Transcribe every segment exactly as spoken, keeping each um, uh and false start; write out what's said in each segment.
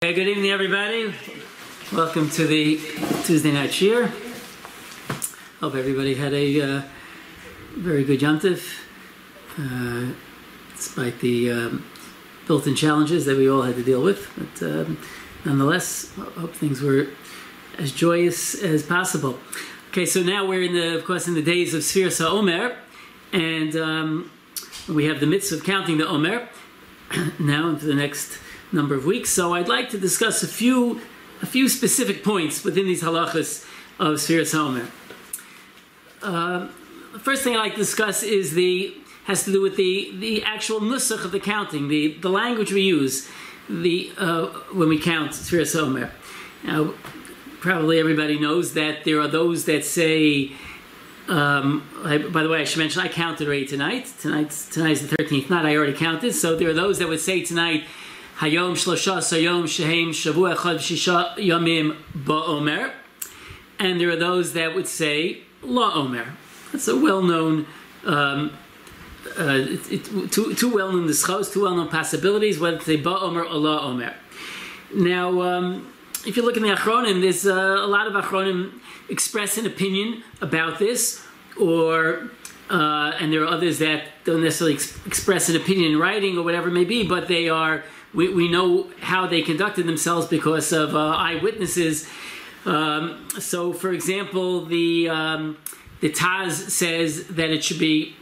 Hey, good evening, everybody. Welcome to the Tuesday night shiur. Hope everybody had a uh, very good Yom Tov, uh, despite the um, built-in challenges that we all had to deal with. But um, nonetheless, I hope things were as joyous as possible. Okay, so now we're in the, of course, in the days of Sfiras HaOmer, and um, we have the mitzvah of counting the Omer now for the next number of weeks. So I'd like to discuss a few a few specific points within these halachas of Sfiras HaOmer. Uh, the first thing I'd like to discuss is the has to do with the the actual nusach of the counting, the the language we use the uh, when we count Sfiras HaOmer. Now, probably everybody knows that there are those that say. Um, I, by the way, I should mention I counted already tonight. Tonight's tonight's the thirteenth night. I already counted. So there are those that would say tonight. Hayom shlosha sayom shehem shavua echad shisha yamim ba'omer, and there are those that would say la omer. That's a well-known, um, uh, it, it, two, two well-known dischos, two well-known possibilities, whether to say ba'omer or la omer. Now, um, if you look in the Achronim, there's uh, a lot of Achronim express an opinion about this, or uh, and there are others that don't necessarily ex express an opinion in writing or whatever it may be, but they are. We, we know how they conducted themselves because of uh, eyewitnesses. Um, so, for example, the um, the Taz says that it should be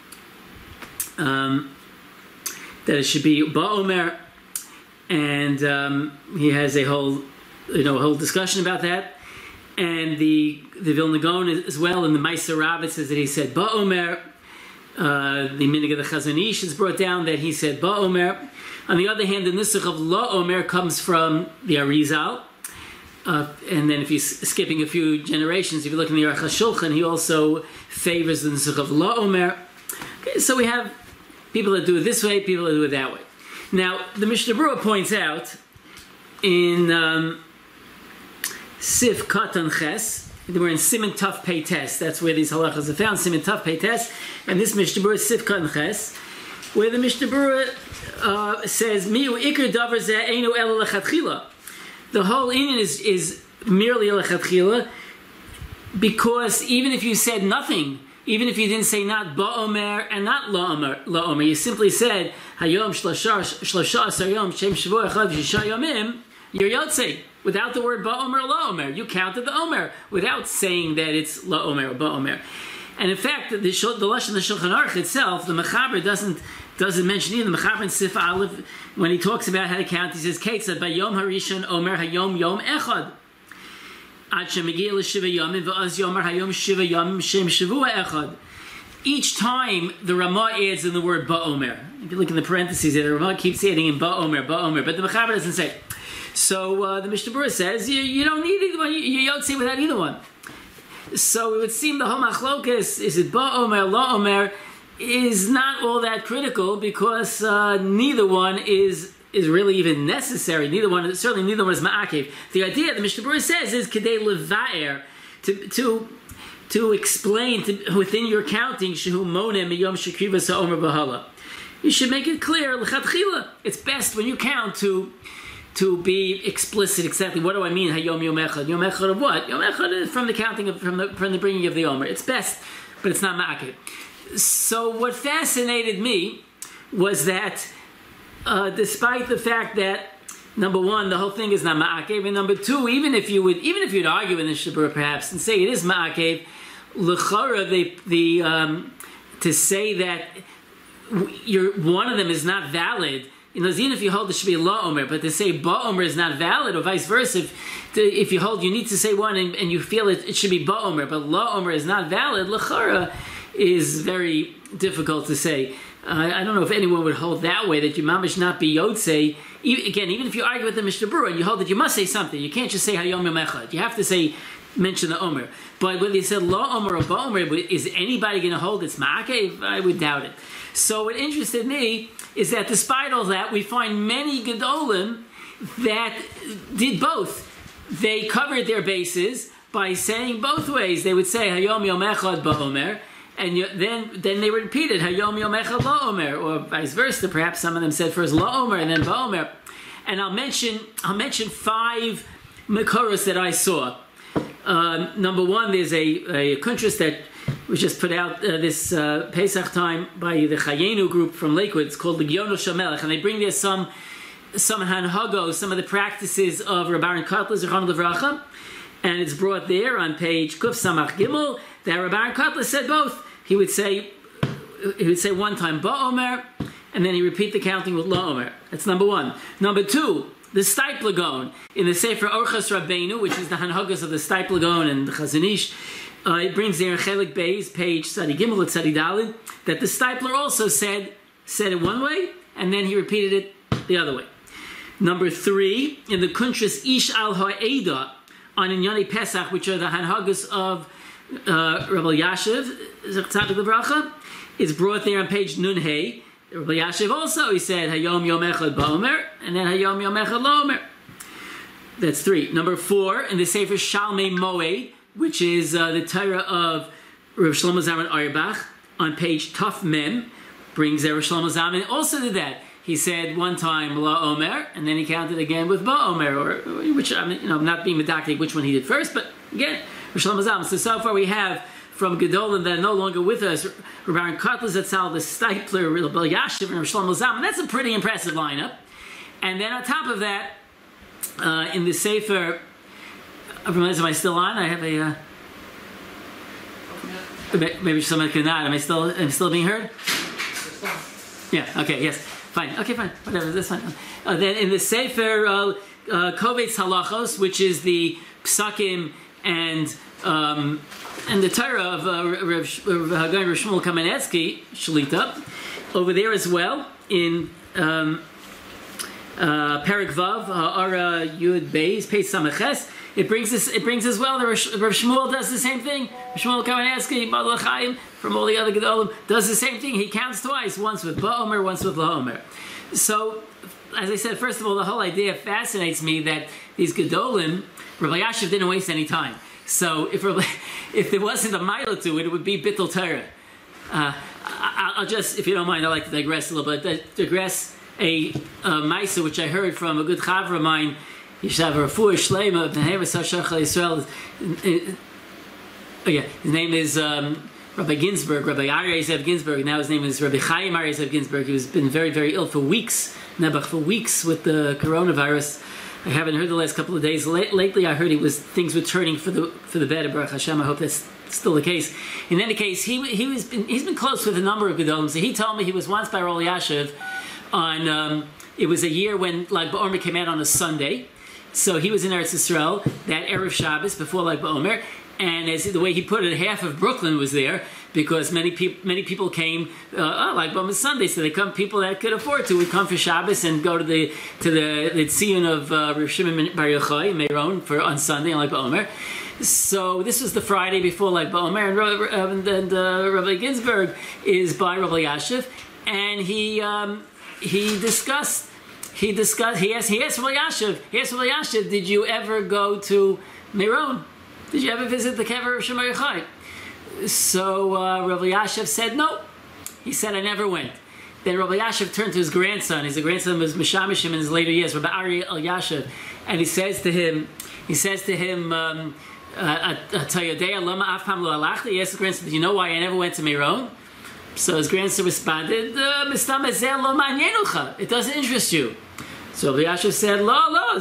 um, that it should be Ba'omer, and um, he has a whole you know a whole discussion about that. And the the Vilna Gaon as well, and the Meiser Rabbit says that he said Ba'omer. Uh, the Minig of the Chazon Ish is brought down that he said Ba'omer. On the other hand, the Nusach of La Omer comes from the Arizal. Uh, and then if you're skipping a few generations, if you look in the Aruch HaShulchan, he also favors the Nusach of La Omer. Okay, so we have people that do it this way, people that do it that way. Now, the Mishnah Berurah points out in um, Sif Katan Ches, we're in Siman Taf Pei Tes. That's where these halachas are found, Siman Taf Pei Tes. And this Mishnah Berurah is Sif Katan Ches, where the Mishnah Berurah uh, says, Miu Iker Davar Zeh Einu Ela Lechatchila. The whole inyan is, is merely Lechatchila, because even if you said nothing, even if you didn't say not Ba'omer and not La'omer, La'omer, you simply said, Hayom Shlosha Asar Yom Shem Shavuah Echad V'Shisha Yomim, you're Yotzei. Without the word Ba'omer or La'omer. You counted the Omer without saying that it's La'omer or Ba'omer. And in fact, the, the Lashon the Shulchan Aruch itself, the Mechaber doesn't doesn't mention either. The Mechaber in Sif Aleph, when he talks about how to count, he says, Ketzad Bayom Harishon Omer Hayom Yom Echad. Ad Shemegiyah L'Shiva Yomim V'az Yomer Hayom Shiva Yomim Shem Shavua Echad. Each time the Ramah adds in the word Ba'omer. If you look in the parentheses there, the Ramah keeps adding in Ba'omer, Ba'omer, but the Mechaber doesn't say it. So uh, the Mishnah Berurah says you, you don't need either one. You, you don't say without either one. So it would seem the whole machlokas, is it Ba'omer, La'omer, is not all that critical, because uh, neither one is is really even necessary. Neither one, certainly neither one is ma'akev. The idea the Mishnah Berurah says is kedei leva'er, to to to explain to, within your counting shehu moneh miyom shekriva sa'omer b'hala. You should make it clear l'chatchila. It's best when you count to. To be explicit exactly, what do I mean? Hayom Yom Echad. Yom Echad of what? Yom Echad is from the counting of from the from the bringing of the Omer. It's best, but it's not ma'akev. So what fascinated me was that, uh, despite the fact that number one, the whole thing is not ma'akev, and number two, even if you would even if you'd argue in the Shabbat perhaps and say it is ma'akev, l'chara the the um, to say that you're, one of them is not valid. You know, even if you hold it should be La'omer, but to say Ba'omer is not valid, or vice versa, if, to, if you hold you need to say one and, and you feel it, it should be Ba'omer, but La'omer is not valid, L'chara is very difficult to say. Uh, I don't know if anyone would hold that way, that you mamish not be Yotzei. Even, again, even if you argue with the Mishnah Berurah and you hold that you must say something, you can't just say Hayom Yom Echad. You have to say, mention the Omer. But whether you said La'omer or Ba'omer, is anybody going to hold it's ma'akev? I would doubt it. So what interested me is that despite all that, we find many Gedolim that did both. They covered their bases by saying both ways. They would say Hayom Yom Echad Ba'omer, and you, then then they repeated Hayom Yom Echad La'omer, or vice versa. Perhaps some of them said first La'omer and then Ba'omer. and I'll mention I'll mention five Makoros that I saw. Uh, number one, there's a, a Kuntras that was just put out uh, this uh, Pesach time by the Chayenu group from Lakewood. It's called the Giono Shamelech, and they bring there some some hanhagos, some of the practices of Rabbi Aaron Kotler Zichron Livracha, and it's brought there on page Kuf Samach Gimel that Rabbi Aaron Kotler said both. He would say he would say one time Ba'omer, and then he repeat the counting with La'omer. That's number one. Number two, the Stipler Gaon in the Sefer Orchos Rabbeinu, which is the hanhagos of the Stipler Gaon and the Chazon Ish. Uh, it brings there in Chelik Beis, page Tzadi Gimel at Tzadi Daled, that the Stipler also said said it one way, and then he repeated it the other way. Number three, in the Kuntras Ish Al Ha'eda on Inyani Pesach, which are the hanhagos of uh, Rabbi Yashiv, Tzaddik Livracha, it's brought there on page Nun Hey. Rabbi Yashiv also, he said, Hayom Yom Echad Ba'omer, and then Hayom Yom Echad La'omer. That's three. Number four, in the Sefer Shalmei Moed, which is uh, the Torah of Rav Shlomo Zalman Auerbach, on page Tuf Mem, brings there Rav Shlomo Zalman also did that. He said one time La'omer, and then he counted again with Ba'omer, or which I'm you know not being medactic which one he did first, but again Rav Shlomo Zalman. So so far we have from Gedolim that are no longer with us, Rabbi Aaron Kotler Zatzal, the Stipler, Rabbi Yashiv, and Rav Shlomo Zalman. That's a pretty impressive lineup. And then on top of that, uh, in the Sefer, am I still on? I have a. Uh, maybe someone can nod. Am I still? Am I still being heard? Yeah. Okay. Yes. Fine. Okay. Fine. Whatever. That's fine. Uh, then in the Sefer uh, uh, Kovetz Halachos, which is the Psakim and um, and the Torah of uh, Rav Shmuel Kamenetsky Shlita, over there as well in um, uh, Perek Vav Ara Yud Beis Pei Samaches. It brings this. It brings as well. The Rav Shmuel does the same thing. Rav Shmuel Kamenetsky Badal Chaim from all the other Gedolim does the same thing. He counts twice, once with Ba'omer, once with La'omer. So, as I said, first of all, the whole idea fascinates me that these Gedolim, Rabbi Yashiv didn't waste any time. So if if there wasn't a mile to it, it would be Bittul Torah. Uh, I, I'll just, if you don't mind, I'd like to digress a little bit. Digress a, a Maisa, which I heard from a good Chavra of mine, Yishav Rafur Shleima of Neheves HaShachal Yisrael. Oh yeah, his name is um, Rabbi Ginsburg, Rabbi Aryeh Zev Ginsburg. Now his name is Rabbi Chaim Aryeh Zev Ginsburg. He was been very, very ill for weeks, Nebuch, for weeks with the coronavirus. I haven't heard the last couple of days. Lately, I heard it was things were turning for the for the better. Baruch Hashem. I hope that's still the case. In any case, he he was been, he's been close with a number of gedolim. So he told me he was once by Rabbi Yashiv on. Um, it was a year when Lag BaOmer came out on a Sunday, so he was in Eretz Yisrael that erev Shabbos before Lag BaOmer, and as the way he put it, half of Brooklyn was there. Because many people, many people came, uh, oh, like Bama Sunday, so they come. People that could afford to would come for Shabbos and go to the to the the tziyun of uh, Rav Shimon Bar Yochai Meron for on Sunday on Lag BaOmer. So this was the Friday before Lag BaOmer, and, and uh, Rabbi Ginsburg is by Rabbi Yashiv, and he um, he discussed he discussed he asked he asked Rabbi Yashiv he asked Rabbi Yashiv, did you ever go to Meron? Did you ever visit the kever of Shemar Yochai? So uh, Rabbi Yashiv said no. He said, I never went. Then Rabbi Yashiv turned to his grandson. His grandson was Mishamishim in his later years, Rabbi Ari El Yashiv, and he says to him, he says to him, um, uh, he asked his grandson, do you know why I never went to Meron? So his grandson responded, uh, it doesn't interest you. So Rabbi Yashiv said, lo, lo,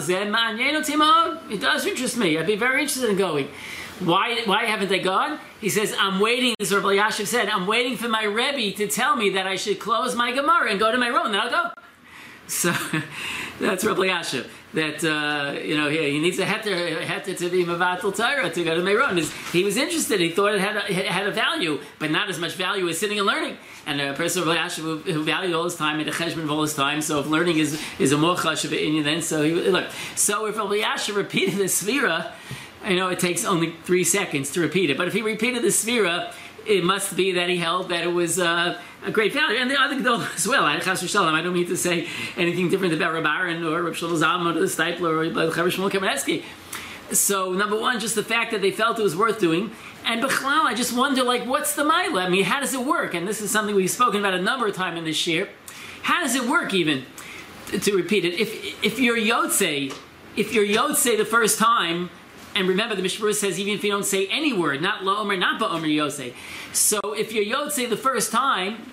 it does interest me. I'd be very interested in going. Why, why haven't they gone? He says, I'm waiting, as Rabbi Yashiv said, I'm waiting for my Rebbe to tell me that I should close my Gemara and go to Meron, then I'll go. So, that's Rabbi Yashiv. That, uh, you know, he, he needs a heter, a heter to be Mavatul Torah, to go to Meron. He was interested, he thought it had a, it had a value, but not as much value as sitting and learning. And a person, Rabbi Yashiv, who, who valued all his time, made a cheshbon of all his time, so if learning is, is a more chashuv in then, so he, look. So if Rabbi Yashiv repeated the Svira, I know it takes only three seconds to repeat it, but if he repeated the Svira, it must be that he held that it was uh, a great value. And the other Gedolim as well. I don't mean to say anything different about Rabbi Aaron or Rav Shlomo Zalman or the Stipler or Rav Shmuel Kamenetsky. So, number one, just the fact that they felt it was worth doing. And Bechlal, I just wonder, like, what's the Maila? I mean, how does it work? And this is something we've spoken about a number of times in this year. How does it work, even? to repeat it, if if you're Yotzei, if you're Yotzei the first time, and remember the Mishnah Berurah says even if you don't say any word, not La'omer, not Ba'omer Yotzei. So if you're Yotzei the first time,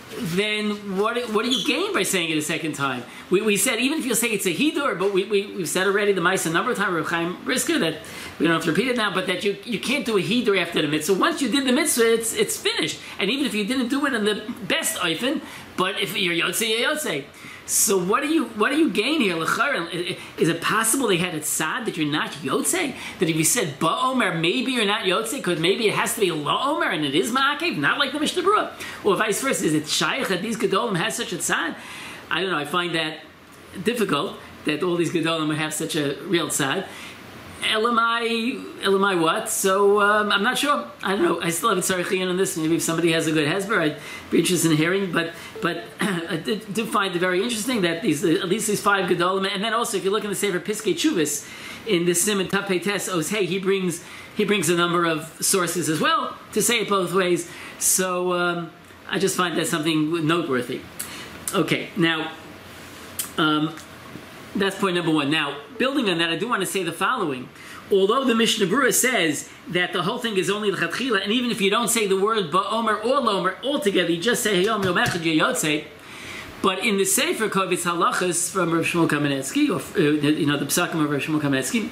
then what what do you gain by saying it a second time? We, we said even if you say it's a hidur, but we, we, we've said already the Maisa a number of times, Reb Chaim Brisker, that we don't have to repeat it now, but that you, you can't do a hidur after the mitzvah. Once you did the mitzvah, it's it's finished. And even if you didn't do it in the best oifen, but if you're Yotzei, you're Yotzei. So what do you what do you gain here? Is it possible they had it sad that you're not Yotzei? That if you said Ba'omer, maybe you're not Yotzei, because maybe it has to be La'omer and it is Ma'akev, not like the Mishnah Berurah. Or vice versa, is it Shaykh that these Gedolim has such a sad? I don't know, I find that difficult, that all these Gedolim would have such a real tzad. Elamai, Elamai what? So um, I'm not sure. I don't know. I still haven't started on this. Maybe if somebody has a good hesber, I'd be interested in hearing. But but I did, did find it very interesting that these at least these five Gedolim, and then also if you look in the Sefer Piskei Teshuvos in the Siman Tapei Tes Os Hey, he brings he brings a number of sources as well to say it both ways. So um, I just find that something noteworthy. Okay, now. Um, That's point number one. Now, building on that, I do want to say the following. Although the Mishnah Berurah says that the whole thing is only l'chatchila, and even if you don't say the word ba'omer or lomer altogether, you just say hayom yom echad yotzei. But in the Sefer Kovitz Halachas from Rav Shmuel Kamenetsky, or uh, you know the Psakim of Rav Shmuel Kamenetsky,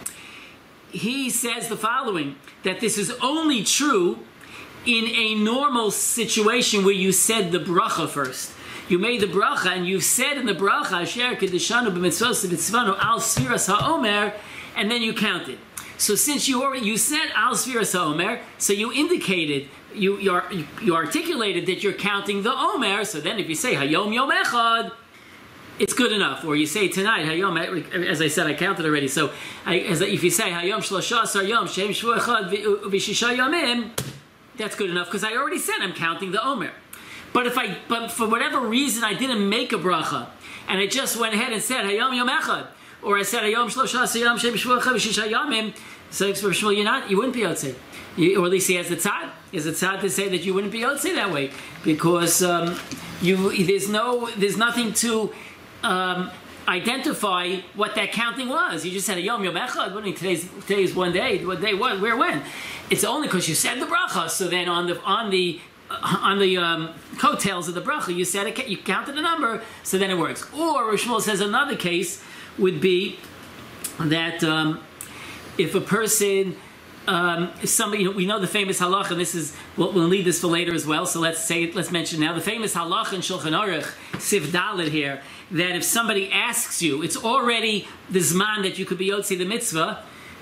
he says the following: that this is only true in a normal situation where you said the bracha first. You made the bracha, and you've said in the bracha, Asher kedeshanu b'mitzvos b'mitzvanu al sfiras ha'omer, and then you counted. So since you already you said al sfiras ha'omer, so you indicated, you you, are, you you articulated that you're counting the omer. So then if you say hayom yom echad, it's good enough. Or you say tonight hayom, as I said, I counted already. So I, as if you say hayom shlosha asar yom shem shvu echad v'shisha yomim, that's good enough because I already said I'm counting the omer. But if I, but for whatever reason I didn't make a bracha, and I just went ahead and said Hayom Yom Echad, or I said Hayom Shlosha Yom Shem Shvu Echad V'Shisha Yomim, so for Shmuel you're not, you wouldn't be Yotzei, or at least he has the tzad. He has the tzad to say that you wouldn't be Yotzei that way because um, you there's no there's nothing to um, identify what that counting was. You just said Hayom Yom Echad. What do you mean today's today's one day? What day? What? Where? When? It's only because you said the bracha. So then on the on the on the um, coattails of the bracha, you said it, you counted the number, so then it works. Or Rav Shmuel says another case would be that um, if a person, um, if somebody, you know, we know the famous halacha, and this is we'll, we'll leave this for later as well. So let's say it, let's mention now the famous halacha in Shulchan Aruch, Sif Dalet here, that if somebody asks you, it's already the zman that you could be yotzei the mitzvah.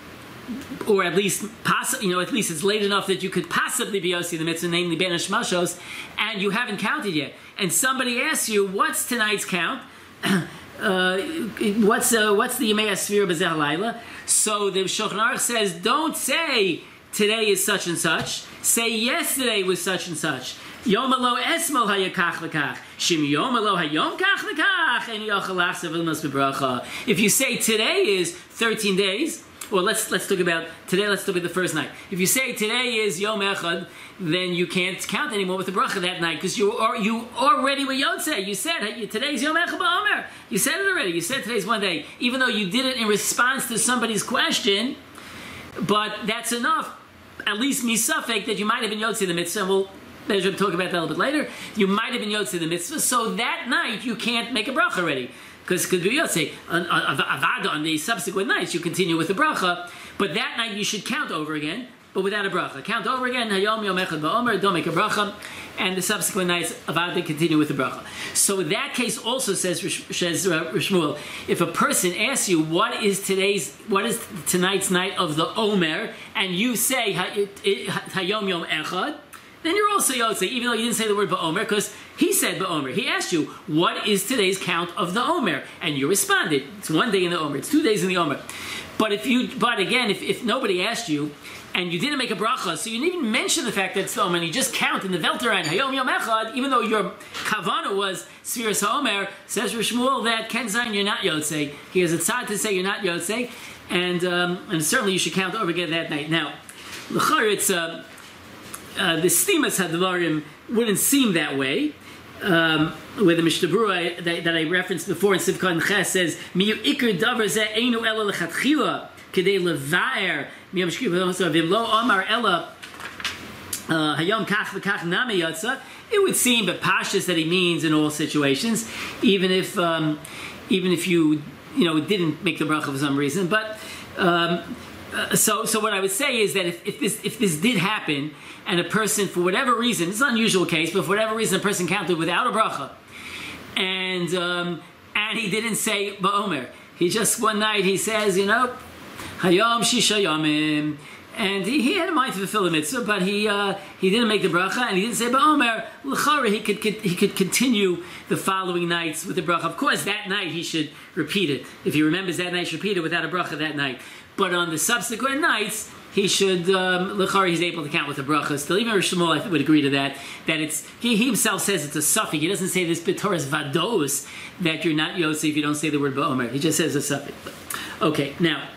Or at least, poss- you know, at least it's late enough that you could possibly be yotzei the mitzvah, namely ben hashmashos, and you haven't counted yet. And somebody asks you, "What's tonight's count? uh, what's uh, what's the Yemei Asfira B'zeh Halayla?" So the Shulchan Aruch says, "Don't say today is such and such. Say yesterday was such and such. Yom alo esmol hayakach lekach. Shim yom alo hayom kach lekach. And yochel achsav ilmas bebracha." If you say today is thirteen days. Well, let's let's talk about today. Let's talk about the first night. If you say today is Yom Echad, then you can't count anymore with the bracha that night because you are you already were Yotzei. You said hey, today's Yom Echad ba'omer. You said it already. You said today's one day, even though you did it in response to somebody's question. But that's enough, at least misafek, that you might have been Yotzei the mitzvah. And we'll measure talk about that a little bit later. You might have been Yotzei the mitzvah, so that night you can't make a bracha already. Because could be Yotzei on, on, on, on the subsequent nights you continue with the bracha, but that night you should count over again, but without a bracha. Count over again. Hayom Yom Echad Ba'omer. Don't make a bracha, and the subsequent nights Avada continue with the bracha. So in that case also says says uh, Shmuel, if a person asks you what is today's what is tonight's night of the Omer, and you say Hayom Yom Echad, then you're also Yotzei, even though you didn't say the word Ba'omer, because he said Ba'omer. He asked you, what is today's count of the Omer? And you responded, it's one day in the Omer, it's two days in the Omer. But if you, but again, if, if nobody asked you, and you didn't make a bracha, so you didn't even mention the fact that it's the Omer, and you just count in the Velteran, Hayom Yom Echad, even though your kavana was Sfiras HaOmer, says Rav Shmuel that Ken Zayin, you're not Yotzei. He has a tzad to say you're not Yotzei, and um, and certainly you should count over again that night. Now, l'char, it's uh, uh, the Stimas Hadvarim wouldn't seem that way, um, where the Mishnah Berurah that, that I referenced before in Sivkot Ches says, "Miyu ikar davar zeh einu ela lechatchila kedei levaer miyam shkiv v'lo amar ela hayom kach v'kach nami yatsa." It would seem, but pashtus that he means in all situations, even if um, even if you you know didn't make the bracha for some reason. But um, uh, so so what I would say is that if, if this if this did happen, and a person for whatever reason, it's an unusual case, but for whatever reason a person counted without a bracha, and um, and he didn't say ba'omer. He just one night he says, you know, hayom shisha yomim. And he, he had a mind to fulfill the mitzvah, but he uh, he didn't make the bracha, and he didn't say ba'omer. L'chara, he could, could he could continue the following nights with the bracha. Of course, that night he should repeat it. If he remembers that night, he should repeat it without a bracha that night. But on the subsequent nights, he should um, l'chara, he's able to count with the bracha. Still, even Rosh Shmuel, I think, would agree to that. That it's he, he himself says it's a suffix. He doesn't say this b'toras vados that you're not yotze if you don't say the word ba'omer. He just says a suffix. Okay, now.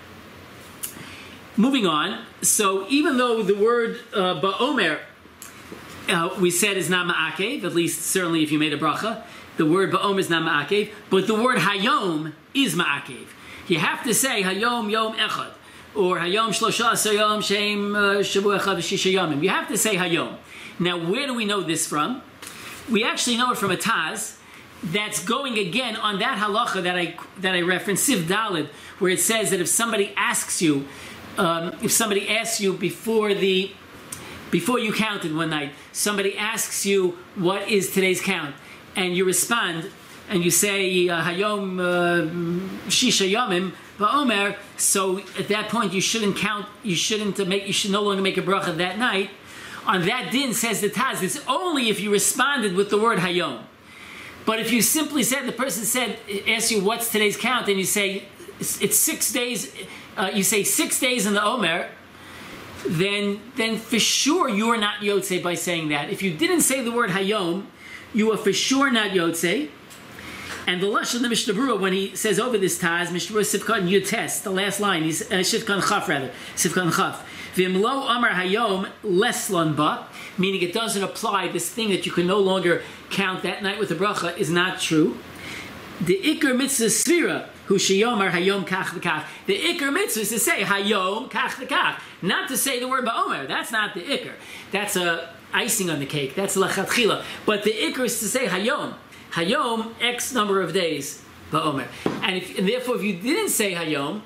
Moving on, so even though the word uh, ba'omer uh, we said is not ma'akev, at least certainly if you made a bracha, the word ba'omer is not ma'akev, but the word hayom is ma'akev. You have to say hayom yom echad, or hayom shlosha asar yom shem shavu echad v'shisha yomim. You have to say hayom. Now, where do we know this from? We actually know it from a Taz that's going again on that halacha that I that I referenced, Siv Daled, where it says that if somebody asks you, Um, if somebody asks you before the before you counted one night, somebody asks you what is today's count, and you respond and you say Hayom Shisha Yomim Ba'omer. So at that point you shouldn't count. You shouldn't make. You should no longer make a bracha that night. On that din, says the Taz, it's only if you responded with the word Hayom. But if you simply said, the person said, asks you what's today's count, and you say it's, it's six days. Uh, you say six days in the Omer, then then for sure you are not Yotze by saying that. If you didn't say the word Hayom, you are for sure not Yotze. And the Lashon of the Mishnah Berurah, when he says over this Taz, Mishnah Berurah Sivkot Yutes, the last line, he's uh, Sivkot Chaf rather, Sivkot Chaf. V'imlo Amar Hayom Leslon Ba, meaning it doesn't apply. This thing that you can no longer count that night with the bracha is not true. The Iker Mitzvah Sfira, Hu Sheyomar Hayom Kach V'Kach. The Iker Mitzvah is to say Hayom Kach V'Kach, not to say the word Ba'omer. That's not the Iker. That's a icing on the cake. That's Lachatchila. But the Iker is to say Hayom. Hayom, X number of days, Ba'omer. And, if, and therefore, if you didn't say Hayom,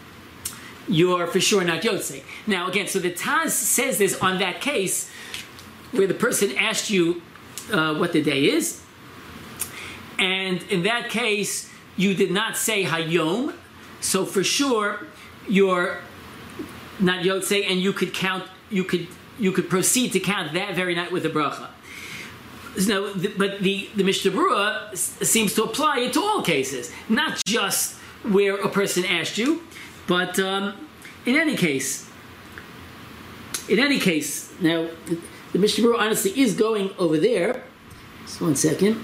you're for sure not Yotze. Now, again, so the Taz says this on that case where the person asked you uh, what the day is, and in that case, you did not say Hayom, so for sure you're not Yotze, and you could count. You could you could proceed to count that very night with a bracha. No, the, but the the Mishnah Berurah seems to apply it to all cases, not just where a person asked you, but um, in any case. In any case, now the Mishnah Berurah honestly is going over there. Just one second.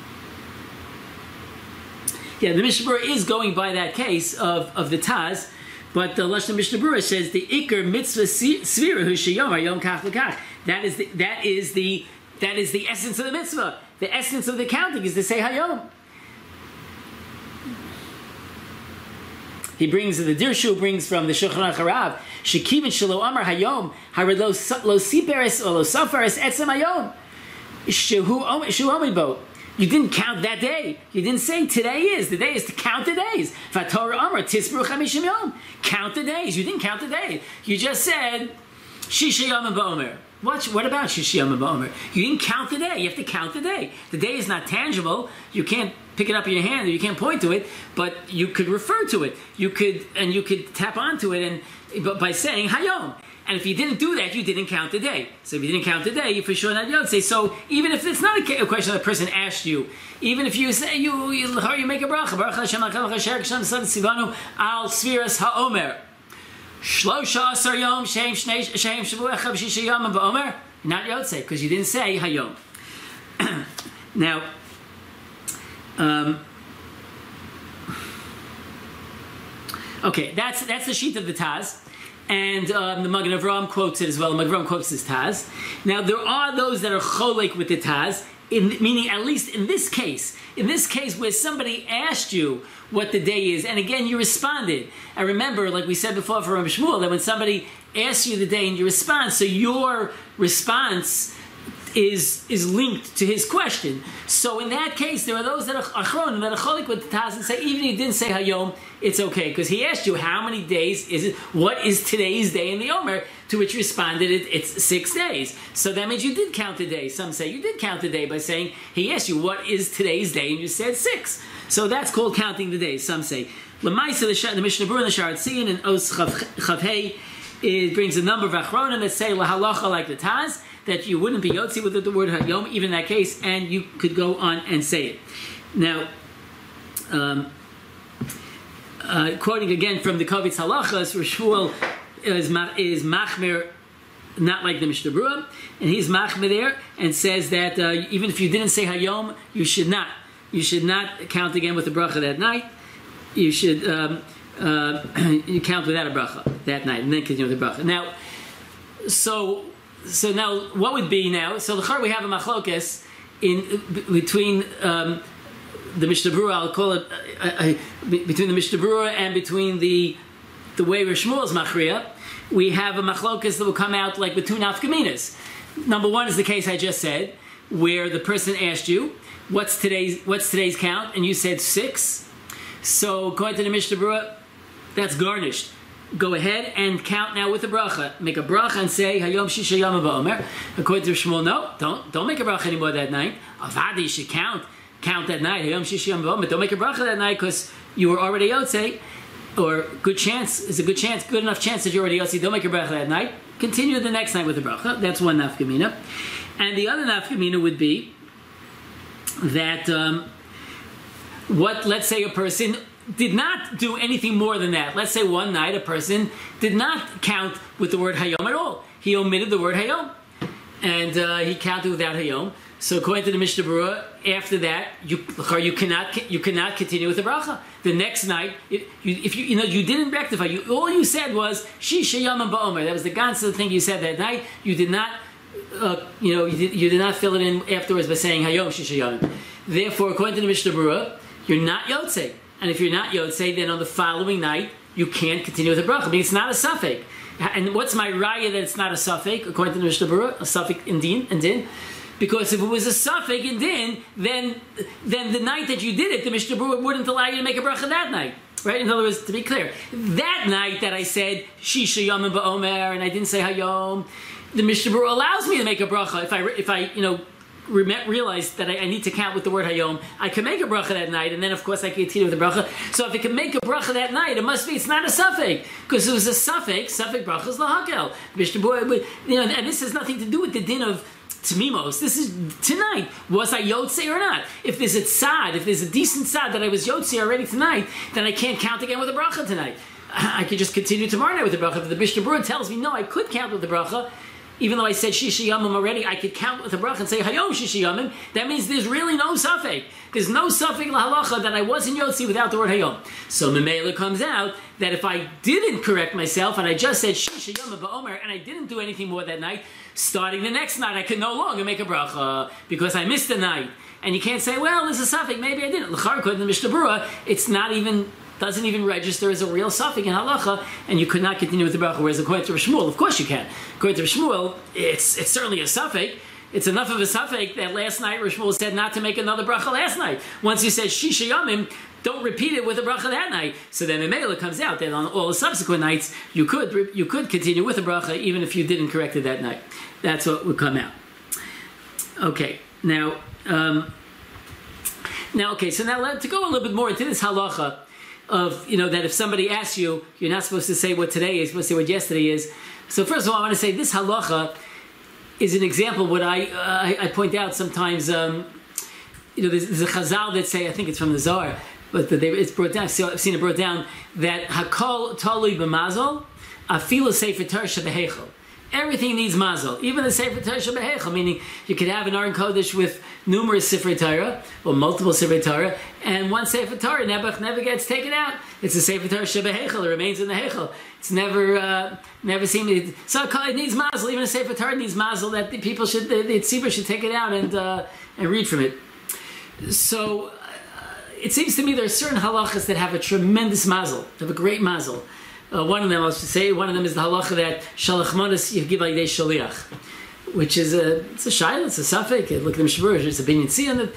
Yeah, the Mishnah Berurah is going by that case of, of the Taz, but the Lashon Mishnah Berurah says the Iker Mitzvah Svira Hu Sheyomar Yom Kach V'Kach. That is the that is the that is the essence of the mitzvah. The essence of the counting is to say Hayom. He brings the Dirshu brings from the Shulchan Aruch Harav Shekivin Shelo Amar Hayom Harid Lo Siperes or Lo Safares Etzem Hayom Shehu Omid Bo. You didn't count that day. You didn't say today is. The day is to count the days. Vatorah Amar Tisbru Chamishim Yom. Count the days. You didn't count the day. You just said Shisha Yom and Ba'omer. What, what about Shisha Yom and Ba'omer? You didn't count the day. You have to count the day. The day is not tangible. You can't pick it up in your hand, or you can't point to it, but you could refer to it. You could, and you could tap onto it, and but by saying Hayom. And if you didn't do that, you didn't count the day. So if you didn't count the day, you for sure not Yotze. So even if it's not a question that a person asked you, even if you say you you, you make a bracha, Baruch Hashem Sivanu al Sfiras HaOmer, Shlosha Asar Yom Shem Shnei Shem Shavu Echad Shisha Yom Ba'omer, not Yotze, because you didn't say Hayom. Now, um, okay, that's that's the sheet of the Taz. And um, the Magen Avraham quotes it as well. The Magen Avraham quotes this Taz. Now, there are those that are cholek with the Taz in, meaning at least in this case, in this case where somebody asked you what the day is, and again you responded. And remember, like we said before for Rabbi Shmuel, that when somebody asks you the day and you respond, so your response is is linked to his question. So in that case, there are those that are achron, that are cholik with the Taz and say, even if you didn't say hayom, it's okay, because he asked you how many days is it, what is today's day in the Omer, to which you responded, it, it's six days. So that means you did count the day. Some say you did count the day by saying, he asked you, what is today's day? And you said six. So that's called counting the days. Some say. Lamaisa, the, the Mishnah Berurah and the Sharat Tzion and Os Chavhei, it brings a number of achronim that say lahalacha like the Taz, that you wouldn't be yotzi with the word hayom, even in that case, and you could go on and say it. Now, um, uh, quoting again from the Kovitz Halachas, Rishmuel is, is machmir, not like the Mishnah Berurah, and he's machmir there, and says that uh, even if you didn't say hayom, you should not. You should not count again with the bracha that night. You should um, uh, you count without a bracha that night, and then continue with the bracha. Now, so. So now, what would be now? So the we have a machlokes in between um, the Mishnah Berurah. I'll call it uh, uh, between the Mishnah Berurah and between the the way Rosh Shmuel's machriya. We have a machlokes that will come out like with two nafkaminas. Number one is the case I just said, where the person asked you, "What's today's What's today's count?" and you said six. So according to the Mishnah Berurah, that's garnished. Go ahead and count now with the bracha. Make a bracha and say Hayom Shisha Yom Ba'omer. According to Shmuel, no, don't don't make a bracha anymore that night. Avadi, you should count count that night. Hayom Shisha Yom Ba'omer. Don't make a bracha that night because you were already yotzei, or good chance is a good chance, good enough chance that you're already yotzei. Don't make a bracha that night. Continue the next night with the bracha. That's one nafkamina, and the other nafkamina would be that um, what? Let's say a person did not do anything more than that. Let's say one night a person did not count with the word hayom at all. He omitted the word hayom, and uh, he counted without hayom. So according to the Mishnah Berurah, after that you you cannot you cannot continue with the bracha. The next night, if you if you, you know you didn't rectify, you, all you said was Shisha Yom Ba'omer. That was the gans of the thing you said that night. You did not uh, you know you did, you did not fill it in afterwards by saying hayom Shisha Yom. Therefore, according to the Mishnah Berurah, you're not yotzei. And if you're not yotzei, then on the following night, you can't continue with the bracha. I mean, it's not a suffix. And what's my raya that it's not a suffix, according to the Mishnah Berurah? A suffix in din, in din? Because if it was a suffix in din, then, then the night that you did it, the Mishnah Berurah wouldn't allow you to make a bracha that night. Right? In other words, to be clear, that night that I said, Shisha Yom Ba'omer, and I didn't say Hayom, the Mishnah Berurah allows me to make a bracha if I, if I you know, realized that I, I need to count with the word hayom. I can make a bracha that night, and then of course I can continue with the bracha. So if I can make a bracha that night, it must be it's not a suffix, because it was a suffix. Suffix bracha is lahakel. You know, and this has nothing to do with the din of Tmimos. This is tonight. Was I yotzei or not? If there's a tzad, if there's a decent tzad that I was yotzei already tonight, then I can't count again with a bracha tonight. I could just continue tomorrow night with the bracha. If the Mishnah Berurah tells me no, I could count with the bracha. Even though I said Shisha Yomim already, I could count with the bracha and say Hayom Shisha Yomim. That means there's really no suffix. There's no suffix lahalacha that I wasn't yotzi without the word Hayom. So Memela comes out that if I didn't correct myself and I just said Shisha Yomim Ba'omer and I didn't do anything more that night, starting the next night I could no longer make a bracha because I missed the night. And you can't say, well, there's a suffix. Maybe I didn't. L'char according to the Mishnah Berurah, it's not even. Doesn't even register as a real suffix in halacha, and you could not continue with the bracha. Whereas according to Rosh Shmuel, of course you can. According to Rosh Shmuel, it's it's certainly a suffix. It's enough of a suffix that last night Rosh Shmuel said not to make another bracha last night. Once you said Shisha Yomim, don't repeat it with a bracha that night. So then Memela comes out that on all the subsequent nights you could you could continue with a bracha even if you didn't correct it that night. That's what would come out. Okay, now um, now okay, so now to go a little bit more into this halacha. Of, you know, that if somebody asks you, you're not supposed to say what today is, you're supposed to say what yesterday is. So first of all, I want to say this halacha is an example of what I, uh, I, I point out sometimes, um, you know, there's, there's a chazal that say, I think it's from the Zohar, but they, it's brought down, I've seen it brought down, that hakol talui b'mazal, afilu sefer Torah shebehechel. everything needs mazel. Even the Sefer Torah Shebehechel, meaning you could have an Aron Kodesh with numerous Sefer Torah, or multiple Sefer Torah, and one Sefer Torah never, never gets taken out. It's a Sefer Torah Shebehechel, it remains in the Hechel. It's never, uh, never seen it. So it needs mazel. Even a Sefer Torah needs mazel, that the people should, the, the tzibur should take it out and, uh, and read from it. So, uh, it seems to me there are certain halachas that have a tremendous mazel, have a great mazel. Uh, one of them, I should say, one of them is the halacha that shalach manas you give by day shaliach, which is a it's a shayla, it's a suffix. Look at the Mishabur, it's a binyan tziyah.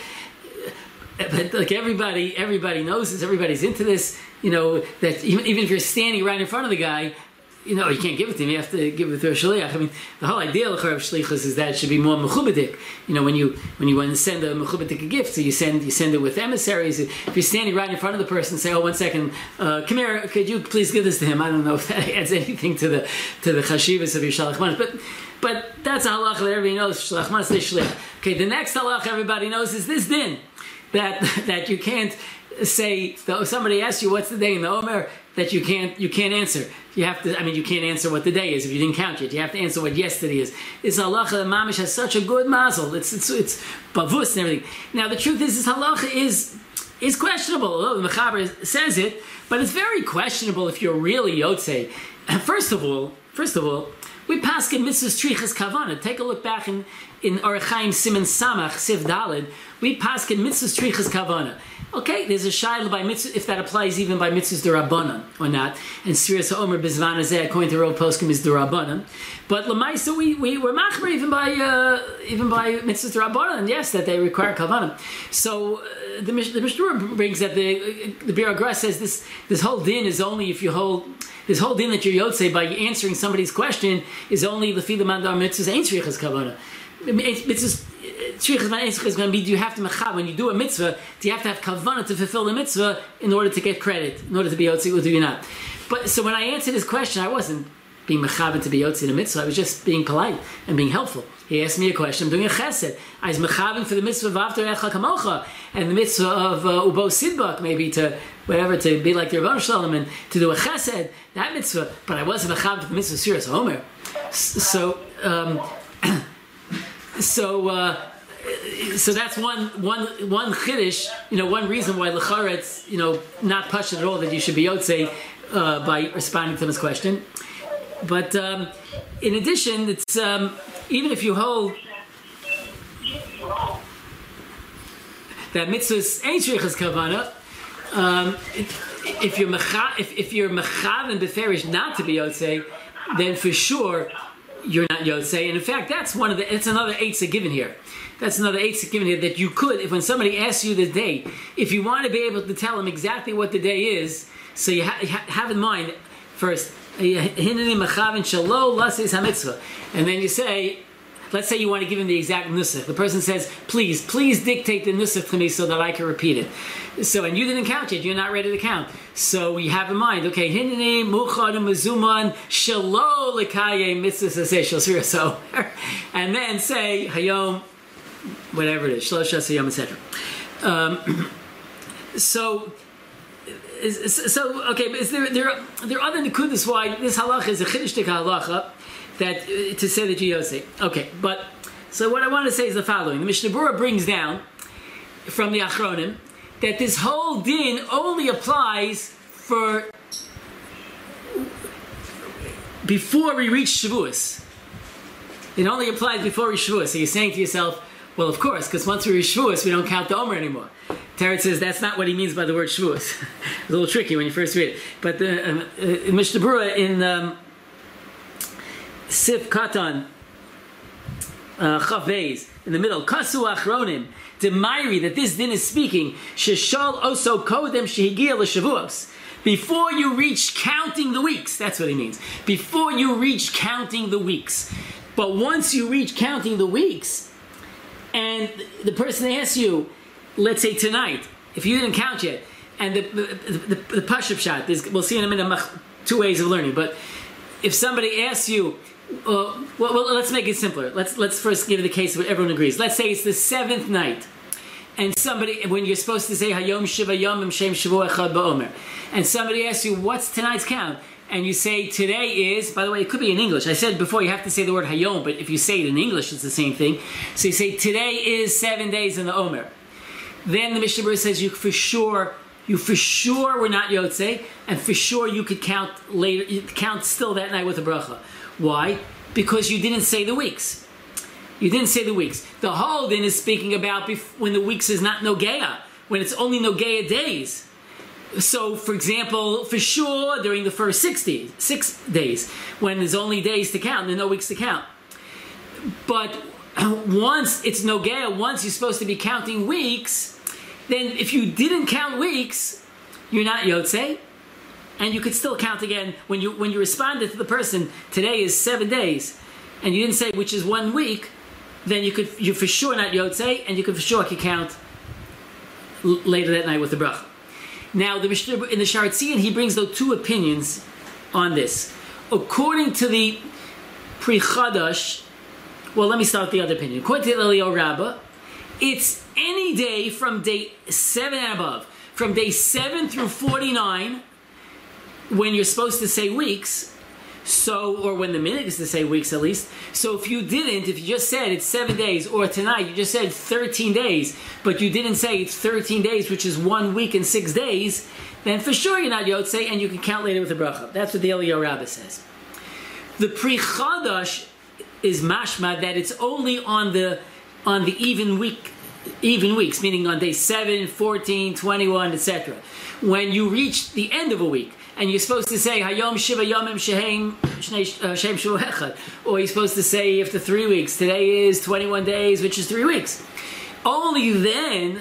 But like everybody, everybody knows this. Everybody's into this. You know that even, even if you're standing right in front of the guy, you know you can't give it to him. You have to give it to a shaliach. I mean, the whole idea of shlichus is that it should be more mechubadik. You know, when you when you want to send a mechubadik gift, so you send you send it with emissaries. If you're standing right in front of the person, say, "Oh, one second, uh, come here. Could you please give this to him?" I don't know if that adds anything to the to the chashivas of your shalach manas, but but that's a halacha that everybody knows. Shalach manas they shliach. Okay, the next halacha everybody knows is this din. That that you can't say, though somebody asks you what's the day in the Omer, that you can't you can't answer. You have to. I mean, you can't answer what the day is if you didn't count yet. You have to answer what yesterday is. This halacha the mamish has such a good mazel. It's it's it's bavus and everything. Now the truth is, this halacha is is questionable. Although the Mechaber says it, but it's very questionable if you're really yotzei. First of all, first of all, we paskin mitzvahs trichas kavana. Take a look back in in Orach Chaim Siman Samach Siv Daled. We paskin mitzvahs trichas kavana. Okay, there's a shayla by mitzvah if that applies even by mitzvahs derabanan or not. And Sfiras HaOmer Bizvan Azeh according to Rav Poskim is derabanan. But Lamaisa we we were machmer even by uh, even by mitzvahs derabanan. Yes, that they require kavana. So uh, the the Mishnah brings that the the Bir Agra says this this whole din is only if you hold. This whole din that you're yotzei by answering somebody's question is only the fila mandar mitzvahs ain't shrichas kavana. Mitzvahs shrichas man ain't shrichas going to be. Do you have to mechav when you do a mitzvah? Do you have to have kavana to fulfill the mitzvah in order to get credit, in order to be yotzei, or do you not? But so when I answered his question, I wasn't being mechav to be yotzei the mitzvah. I was just being polite and being helpful. He asked me a question. I'm doing a chesed. I was mechavim for the mitzvah of V'after Echa Kamocha and the mitzvah of uh, Ubo Sidbak, maybe to whatever, to be like the Rebbeinu Shalom and to do a chesed, that mitzvah. But I wasn't mechavim for the mitzvah of Sfiras HaOmer. So, um, so, uh, so that's one, one, one chiddush. You know, one reason why l'chara it's you know not pashut at all that you should be yotzei uh, by responding to his question. But um, in addition, it's um, even if you hold that mitzvahs ain't shrichas kavana, um, if you're mecha, if, if you're mechav and beferish not to be yotzei, then for sure you're not yotzei. And in fact, that's one of the. It's another eitzah given here. That's another eitzah given here that you could, if when somebody asks you the day, if you want to be able to tell them exactly what the day is, so you ha- have in mind first. And then you say, let's say you want to give him the exact nusach. The person says, please, please dictate the nusach to me so that I can repeat it. So, and you didn't count yet, you're not ready to count. So you have in mind, okay, hinene muchad mazuman shelo lekaye mitzvah saseh so, and then say hayom, whatever it is, shlosha hayom, et cetera. Um, so. Is, so okay, but is there there are, there are other nekudas why this halacha is a chiddushdika halacha that uh, to say that you yosei. Okay, but so what I want to say is the following: the Mishnah Berurah brings down from the Achronim that this whole din only applies for before we reach Shavuos. It only applies before we reach Shavuos. So you're saying to yourself, well, of course, because once we reach Shavuos, we don't count the Omer anymore. Teretz says that's not what he means by the word Shavuos. It's a little tricky when you first read it. But the um, uh, Mishnah Berurah in um, Sif Katan uh, Chavez in the middle, Kasu Achronim Demairi, that this din is speaking Sheshal Oso Kodem Shehigia LeShavuos. Before you reach counting the weeks, that's what he means. Before you reach counting the weeks. But once you reach counting the weeks, and the person asks you, let's say tonight, if you didn't count yet, and the the, the, the Pashup shot, we'll see in a minute two ways of learning, but if somebody asks you, uh, well, well, let's make it simpler. Let's let's first give the case where everyone agrees. Let's say it's the seventh night, and somebody, when you're supposed to say Hayom Shiva Yomim Shem Shavu Echad Ba'omer, and somebody asks you, what's tonight's count? and you say today is, by the way, it could be in English. I said before you have to say the word hayom, but if you say it in English, it's the same thing. So you say today is seven days in the Omer. Then the Mishnah Berurah says you for sure, you for sure were not Yotzei, and for sure you could count later, you could count still that night with a bracha. Why? Because you didn't say the weeks. You didn't say the weeks. The whole din is speaking about bef- when the weeks is not Nogeya, when it's only Nogeya days. So, for example, for sure, during the first sixty, six days, when there's only days to count, there's no weeks to count. But once it's Nogeya, once you're supposed to be counting weeks, then if you didn't count weeks, you're not Yotzei, and you could still count again. When you when you responded to the person, today is seven days, and you didn't say which is one week, then you could you're for sure not Yotzei, and you could for sure could count l- later that night with the bracha. Now, the Mishnah in the Sha'ar Tzion, he brings those two opinions on this. According to the Pri Chadash, well, let me start with the other opinion. According to the Eliyahu Rabbah, it's any day from day seven and above, from day seven through forty-nine, when you're supposed to say weeks. So, or when the minute is to say weeks at least. So if you didn't, if you just said it's seven days, or tonight you just said thirteen days, but you didn't say it's thirteen days, which is one week and six days, then for sure you're not Yotzei, and you can count later with the bracha. That's what the Eliyahu Rabbah says. The Pri Chadash is mashma that it's only on the on the even week, even weeks, meaning on day seven, fourteen, twenty-one, et cetera. When you reach the end of a week, and you're supposed to say Hayom Shiva Yomim Shehem Shem Shu Echad, or you're supposed to say after three weeks, today is twenty-one days, which is three weeks. Only then,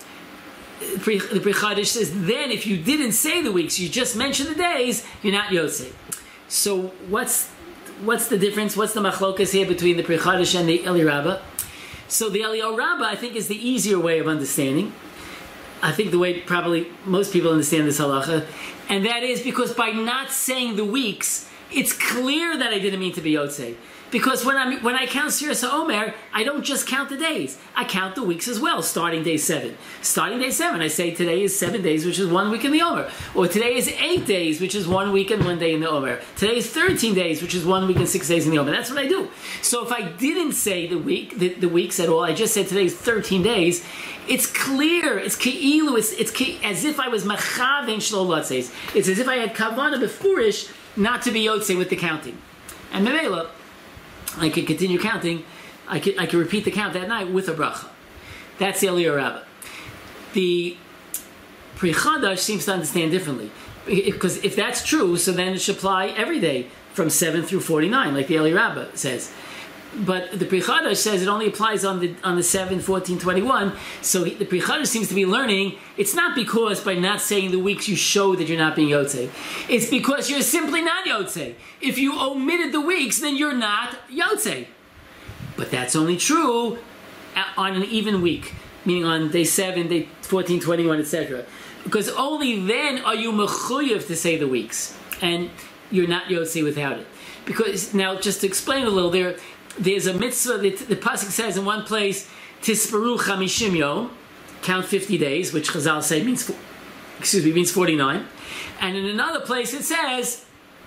the Pri Chadash says, then if you didn't say the weeks, you just mentioned the days, you're not Yotzei. So what's what's the difference? What's the machlokas here between the Pri Chadash and the Eliyahu Rabbah? So the Eliyahu Rabbah, I think, is the easier way of understanding. I think the way probably most people understand this halacha, and that is because by not saying the weeks, it's clear that I didn't mean to be Yotzei. Because when I when I count Sfiras HaOmer, I don't just count the days. I count the weeks as well, starting day seven. Starting day seven, I say today is seven days, which is one week in the Omer. Or today is eight days, which is one week and one day in the Omer. Today is thirteen days, which is one week and six days in the Omer. That's what I do. So if I didn't say the week, the, the weeks at all, I just said today is thirteen days, it's clear, it's ke'ilu, it's, it's ke, as if I was machaven shlo lotzeis. It's as if I had kavanah beforish not to be Yotzei with the counting. And Memela, I could continue counting. I could I could repeat the count that night with a bracha. That's the Eliyahu Rabbah. The Pri Chadash seems to understand differently, because if that's true, so then it should apply every day from seven through forty-nine, like the Eliyahu Rabbah says. But the Pri Chadash says it only applies on the on the seven, fourteen, twenty-one. So he, the Pri Chadash seems to be learning. It's not because by not saying the weeks you show that you're not being Yotzei. It's because you're simply not Yotzei. If you omitted the weeks, then you're not Yotzei. But that's only true on an even week, meaning on day seven, day fourteen, twenty-one, et cetera. Because only then are you mechuyev to say the weeks, and you're not Yotzei without it. Because now, just to explain a little there. There's a mitzvah that the pasuk says in one place, Tisparu Chamishim Yom, count fifty days, which Chazal say means, excuse me, means forty-nine. And in another place it says,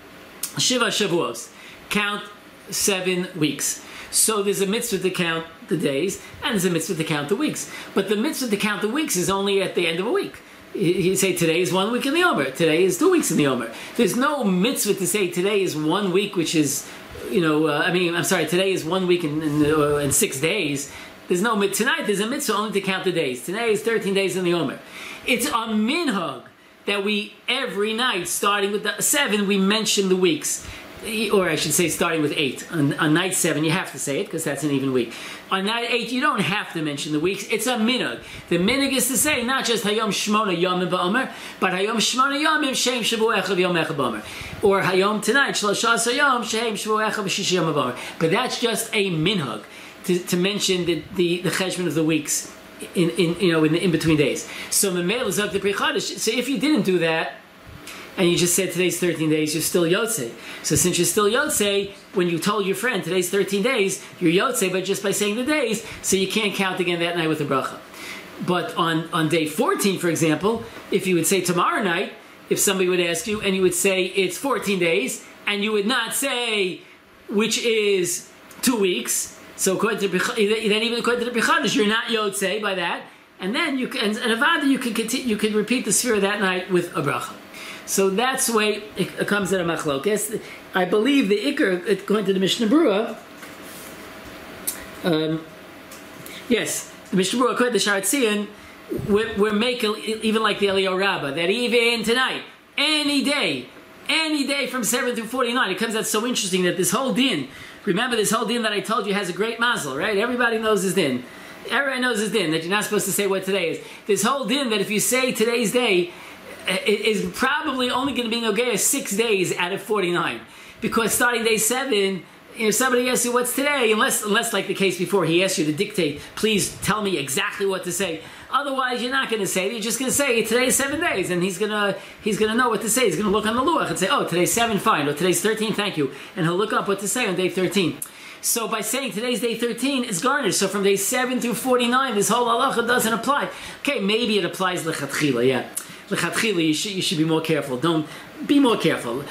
Shiva Shavuos, count seven weeks. So there's a mitzvah to count the days, and there's a mitzvah to count the weeks. But the mitzvah to count the weeks is only at the end of a week. You say today is one week in the Omer, today is two weeks in the Omer. There's no mitzvah to say today is one week, which is, you know, uh, I mean, I'm sorry, today is one week and, and, uh, and six days. There's no, tonight there's a mitzvah only to count the days. Today is thirteen days in the Omer. It's a minhag that we, every night, starting with the seven, we mention the weeks. Or I should say starting with eight. On, on night seven, you have to say it, because that's an even week. On night eight, you don't have to mention the weeks. It's a minhag. The minhag is to say not just Hayom Shmona Yomim Ba'omer, but Hayom Shmona Yomim Shem Shavu Echav Yom Echav Ba'omer. Or Hayom tonight, Shlosh Asar Yom Shem Shavu Echav Shish Yom Ba'omer. But that's just a minhag to, to mention the, the, the cheshbon of the weeks in, in you know in the in between days. So Memel is up to Pri Chadash. So if you didn't do that, and you just said today's thirteen days, you're still Yotzei. So since you're still Yotzei, when you told your friend today's thirteen days, you're Yotzei, but just by saying the days, so you can't count again that night with a bracha. But on, on day fourteen, for example, if you would say tomorrow night, if somebody would ask you and you would say it's fourteen days, and you would not say which is two weeks. So according to then even according to the Bechadish, you're not Yotzei by that. And then you can, and Avada, you can continue, you can repeat the Sfira that night with a bracha. So that's the way it, it comes at a machlokes. I believe the Iker, according to the Mishnah Berurah, um, yes, the Mishnah Berurah, according to the Sharat Tzion, we're, we're making, even like the Eliyahu Rabbah, that even tonight, any day, any day from seven through forty-nine, it comes out so interesting that this whole din, remember this whole din that I told you has a great mazel, right? Everybody knows this din. Everyone knows this din, that you're not supposed to say what today is. This whole din that if you say today's day, it is probably only going to be okay six days out of forty-nine. Because starting day seven, if somebody asks you what's today, unless, unless like the case before, he asks you to dictate, please tell me exactly what to say. Otherwise, you're not going to say it. You're just going to say today's seven days, and he's going to he's going to know what to say. He's going to look on the luach and say, oh, today's seven, fine, or today's thirteen, thank you, and he'll look up what to say on day thirteen. So by saying today's day thirteen, it's garnished. So from day seven through forty-nine, this whole halacha doesn't apply. Okay, maybe it applies lechatchila, yeah. Lechatchila, you should, you should be more careful. Don't, be more careful.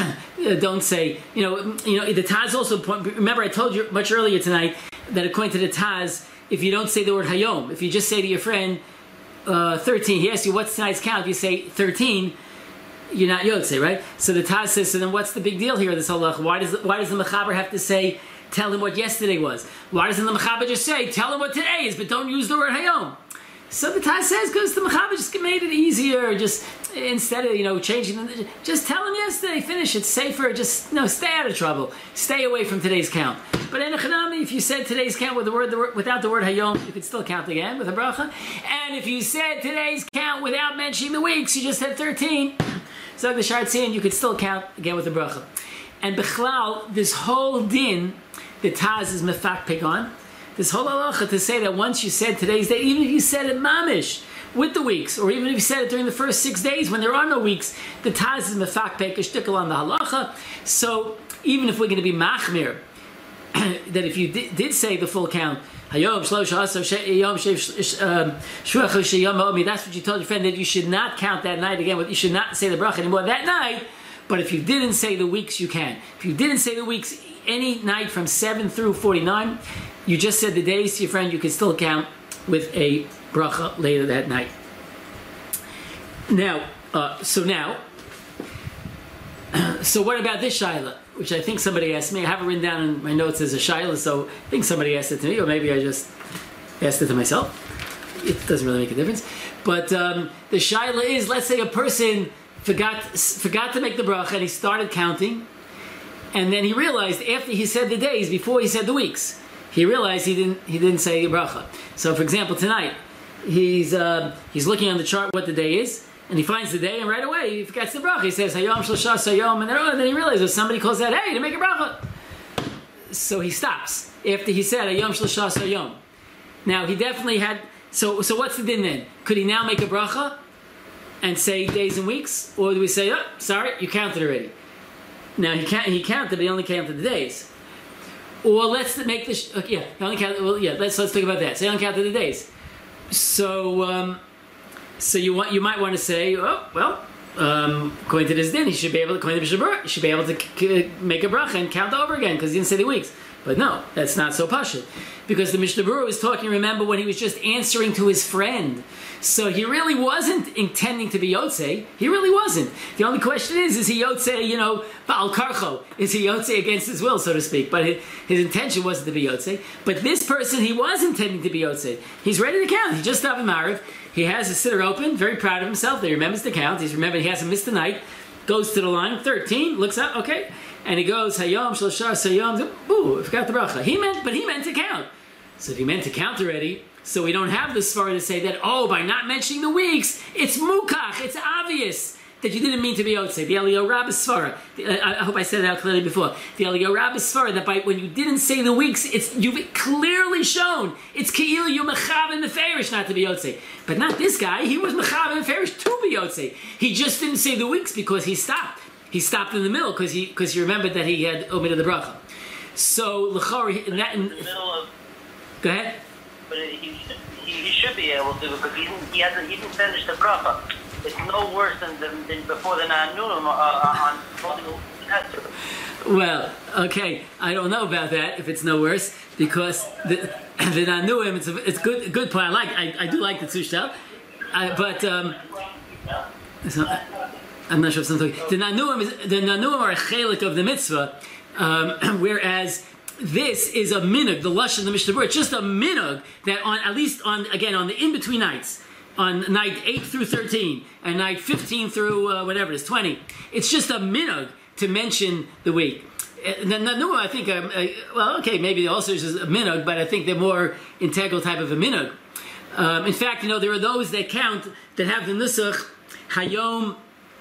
Don't say, you know, you know, the Taz also, remember I told you much earlier tonight that according to the Taz, if you don't say the word hayom, if you just say to your friend, uh, thirteen, he asks you what's tonight's count, you say thirteen, you're not Yotzei, right? So the Taz says, so then what's the big deal here, this halacha? Why does, why does the Mechaber have to say, tell him what yesterday was? Why doesn't the Mechaber just say, tell him what today is, but don't use the word hayom? So the Taz says, because the Mechaber just made it easier, just instead of, you know, changing the, just tell him yesterday, finish it, safer, just, no, stay out of trouble. Stay away from today's count. But in a Chanami, if you said today's count with the word, the word without the word hayom, you could still count again with a bracha. And if you said today's count without mentioning the weeks, you just had thirteen. So the Sharat Tzion, you could still count again with a bracha. And Bechlal, this whole din, the Taz is mefakpik on. This whole halacha to say that once you said today's day, even if you said it mamish with the weeks, or even if you said it during the first six days when there are no weeks, the Taz is mefakpik, a shtickle on the halacha. So even if we're going to be machmir, that if you did, did say the full count, hayom shlosh yom shvuach yom, that's what you told your friend, that you should not count that night again. You should not say the bracha anymore that night. But if you didn't say the weeks, you can. If you didn't say the weeks any night from seven through forty-nine, you just said the days to your friend, you can still count with a bracha later that night. Now, uh, so now, so what about this shaila, which I think somebody asked me. I have it written down in my notes as a shaila, so I think somebody asked it to me, or maybe I just asked it to myself. It doesn't really make a difference. But um, the shaila is, let's say a person forgot forgot to make the bracha and he started counting, and then he realized after he said the days, before he said the weeks, he realized he didn't he didn't say the bracha. So for example, tonight he's uh, he's looking on the chart what the day is, and he finds the day, and right away he forgets the bracha. He says hayom shlosha sayom, and then, oh, and then he realizes somebody calls out, hey, to make a bracha. So he stops after he said hayom shlosha sayom. Now he definitely had. So so what's the din then? Could he now make a bracha and say days and weeks, or do we say, oh, sorry, you counted already? Now he can't. He counted, but he only counted the days. Or let's make this. Okay, yeah, he only counted. Well, yeah, let's let's think about that. So he only counted the days. So um, so you want you might want to say, oh well, um, according to this din, he should be able to. According to Mishnah Berurah, he should be able to k- make a bracha and count over again because he didn't say the weeks. But no, that's not so pashut, because the Mishnah Berurah was talking. Remember when he was just answering to his friend, so he really wasn't intending to be Yotzei. He really wasn't. The only question is: is he Yotzei? You know, Ba'al Karcho? Is he Yotzei against his will, so to speak? But his, his intention wasn't to be Yotzei. But this person, he was intending to be Yotzei. He's ready to count. He just stopped in Mariv. He has his sitter open, very proud of himself. That he remembers to count. He's remembered he hasn't missed the night. Goes to the line, thirteen. Looks up, okay. And he goes, Hayom, Shlosha, Sayom, ooh, I forgot the bracha. He meant, but he meant to count. So if he meant to count already, so we don't have the svara to say that, oh, by not mentioning the weeks, it's mukach, it's obvious that you didn't mean to be Yotzei. The Eliyahu Rabbah svara, I, I hope I said it out clearly before. The Eliyahu Rabbah svara, that by when you didn't say the weeks, it's you've clearly shown, it's Ke'ilu, you mechav and meferish not to be Yotzei. But not this guy, he was mechav and meferish to be Yotzei. He just didn't say the weeks because he stopped. He stopped in the middle because he because he remembered that he had omitted the bracha. So l'chari in that. In, in the middle of. Go ahead. But he, he he should be able to because he didn't he hasn't he didn't finish the bracha. it's no worse than, than, than before the Nanuim uh, on multiple tests. Well, okay, I don't know about that. If it's no worse, because the the Nanuim, it's a, it's good good point. I like I, I do like the Tzushtel, but um, so, I'm not sure if something. The Nanuim is the Nanuim are a chelik of the mitzvah, um, whereas this is a minhag. The lush of the Mishnah Berurah. It's just a minhag that on at least on again on the in between nights. On night eight through thirteen and night fifteen through uh, whatever it is, twenty. It's just a minhag to mention the week. And then no, I think, um, uh, well, okay, maybe also is a minhag, but I think they're more integral type of a minhag. Um, in fact, you know, there are those that count that have the nusach hayom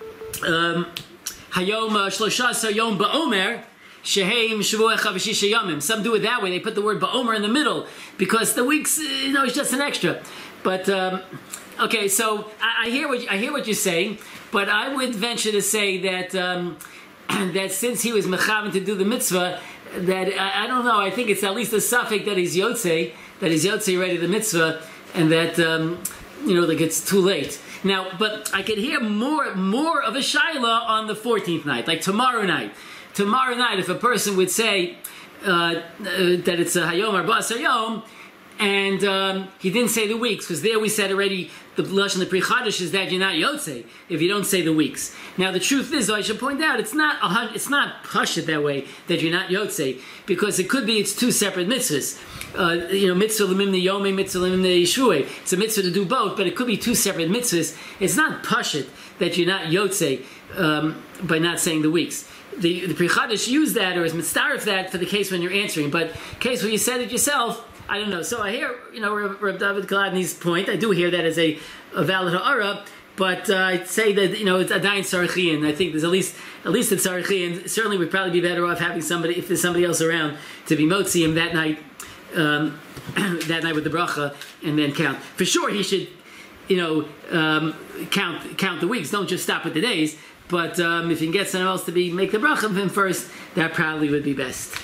um, hayom shlosha hayom ba'omer. Sheheim Shavuach V'shisha Yomim. Some do it that way. They put the word Ba'omer in the middle because the weeks, you know, is just an extra. But um, okay, so I, I hear what I hear what you're saying, but I would venture to say that um, that since he was mechavan to do the mitzvah, that I, I don't know. I think it's at least a suffix that he's yotzei, that he's yotzei ready the mitzvah, and that um, you know, like it's too late. Now, but I could hear more more of a shaila on the fourteenth night, like tomorrow night. Tomorrow night, if a person would say uh, uh, that it's a Hayom or Bas Hayom, and um, he didn't say the weeks, because there we said already the Lashon the Pri Chadash is that you're not Yotzei if you don't say the weeks. Now the truth is, though, I should point out, it's not a, it's not pashut that way that you're not Yotzei, because it could be it's two separate mitzvahs. Uh, you know, mitzvah l'mimni yomei, mitzvah l'mimni yishuei. It's a mitzvah to do both, but it could be two separate mitzvahs. It's not pashut that you're not Yotzei um, by not saying the weeks. The, the Pri Chadash used that or is mitzaref that for the case when you're answering, but case where you said it yourself, I don't know. So I hear, you know, Reb David Kaladny's point. I do hear that as a, a valid ha'ara, but uh, I'd say that, you know, it's adayin tzarichian. I think there's at least at least a tzarichian. Certainly, we'd probably be better off having somebody, if there's somebody else around, to be motzi him that night, um, that night with the bracha, and then count. For sure, he should, you know, um, count count the weeks. Don't just stop with the days. But um, if you can get someone else to be make the bracha of him first, that probably would be best.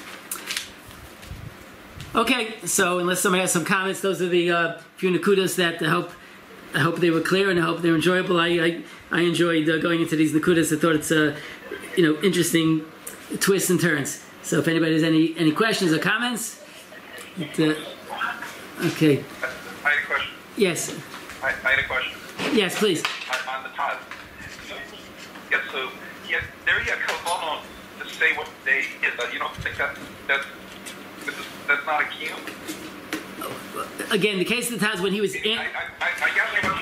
Okay, so unless somebody has some comments, those are the uh, few nakudas that I hope I hope they were clear and I hope they're enjoyable. I I, I enjoyed uh, going into these nakudas. I thought it's a uh, you know interesting twists and turns. So if anybody has any any questions or comments, it, uh, okay. I had a question. Yes. I, I had a question. Yes, please. On, on the Taz. Yeah, so yeah, there you have to say what day is. Uh, you don't think that that's that's not a kiyum? Again, the case of the Taz when he was. I, I, I, I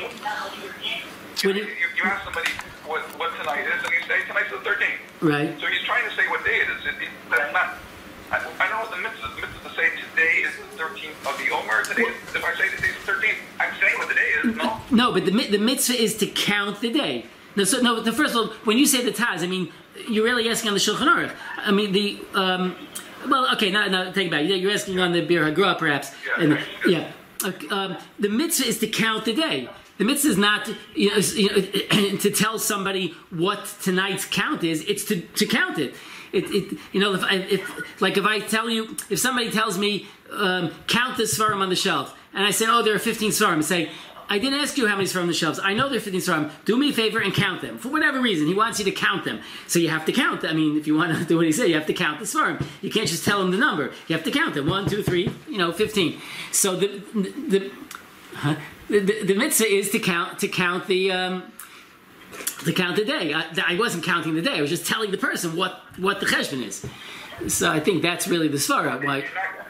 guess you, you, you ask somebody what, what tonight is, and you say tonight's the thirteenth. Right. So he's trying to say what day it is. It, it, that's not. I, I don't know what the mitzvah is. The mitzvah to say today is the thirteenth of the Omer. Today, well, if I say today's the thirteenth, I'm saying what the day is. No. No, but the the mitzvah is to count the day. No, so no. The first of all, when you say the Taz, I mean you're really asking on the Shulchan Aruch. I mean the. Um, well, okay, now, now take it back. You're asking on the Bir Hagra, perhaps. Yeah. And, yeah. Um, the mitzvah is to count the day. The mitzvah is not you know, you know, to tell somebody what tonight's count is. It's to, to count it. It, it. You know, if, I, if like if I tell you, if somebody tells me um, count the svarim on the shelf, and I say, oh, there are fifteen svarim, I say, I didn't ask you how many svarim on the shelves. I know there are fifteen svarim. Do me a favor and count them. For whatever reason, he wants you to count them. So you have to count them. I mean, if you want to do what he said, you have to count the svarim. You can't just tell him the number. You have to count them. One, two, three, you know, fifteen. So the the huh? the, the, the mitzvah is to count to count the um, to count the day. I, I wasn't counting the day. I was just telling the person what, what the cheshbon is. So I think that's really the svara. Why?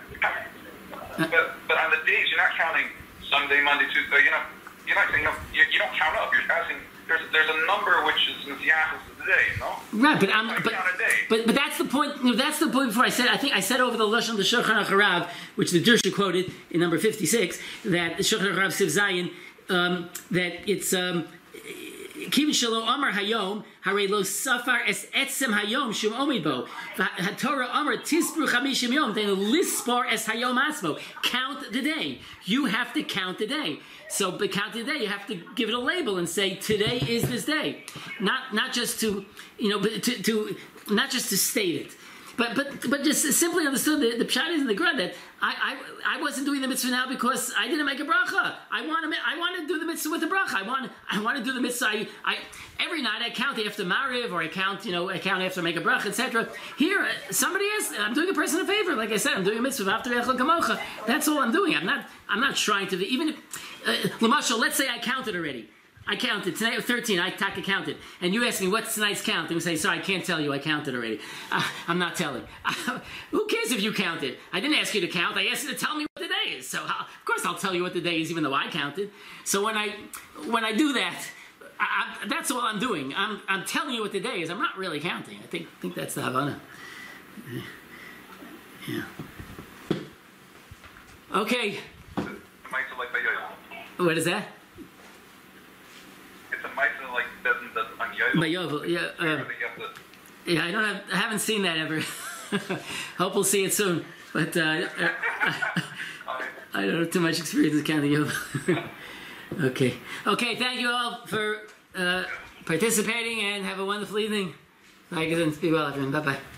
But, but on the days, you're not counting Sunday, Monday, Tuesday. You know, you're not saying you, you don't count up. You're asking. There's there's a number which is Messiahus of the day. No. Right, but I'm but, but but that's the point. You know, that's the point. Before I said, I think I said over the lashon of the Shulchan Aruch, which the Dirshu quoted in number fifty-six, that the Shulchan Aruch Siv Zayin, um, that it's. Um, Kivin shelo amar hayom harei lo safar es etzem hayom shum omid bo haTorah amar tisbru chamishim yom then lispar es hayom asmo count the day. You have to count the day. So, but count the day, you have to give it a label and say today is this day, not not just to you know to, to not just to state it. but but but just simply understood the, the pshat is in the Gra that I, I I wasn't doing the mitzvah now because I didn't make a bracha. I want to I want to do the mitzvah with the bracha. I want I want to do the mitzvah. I, I every night I count after Mariv or I count you know I count after I make a bracha, et cetera. Here uh, somebody is I'm doing a person a favor. Like I said, I'm doing a mitzvah after Echel Kamocha. That's all I'm doing. I'm not I'm not trying to even if uh, Lamashal, let's say I counted already. I counted. Tonight was thirteen. I taka counted. And you ask me, what's tonight's count? And we say, sorry, I can't tell you. I counted already. Uh, I'm not telling. Uh, who cares if you counted? I didn't ask you to count. I asked you to tell me what the day is. So, uh, of course, I'll tell you what the day is, even though I counted. So when I when I do that, I, I, that's all I'm doing. I'm I'm telling you what the day is. I'm not really counting. I think think that's the Havana. Yeah. Okay. What is that? It's a mitzvah like doesn't does on Yovel. By Yovel, yeah. Uh, yeah, I don't have, I haven't seen that ever. Hope we'll see it soon. But uh, I, I don't have too much experience with counting Yovel. Okay. Okay, thank you all for uh, participating and have a wonderful evening. Bye, be well, everyone. Bye-bye.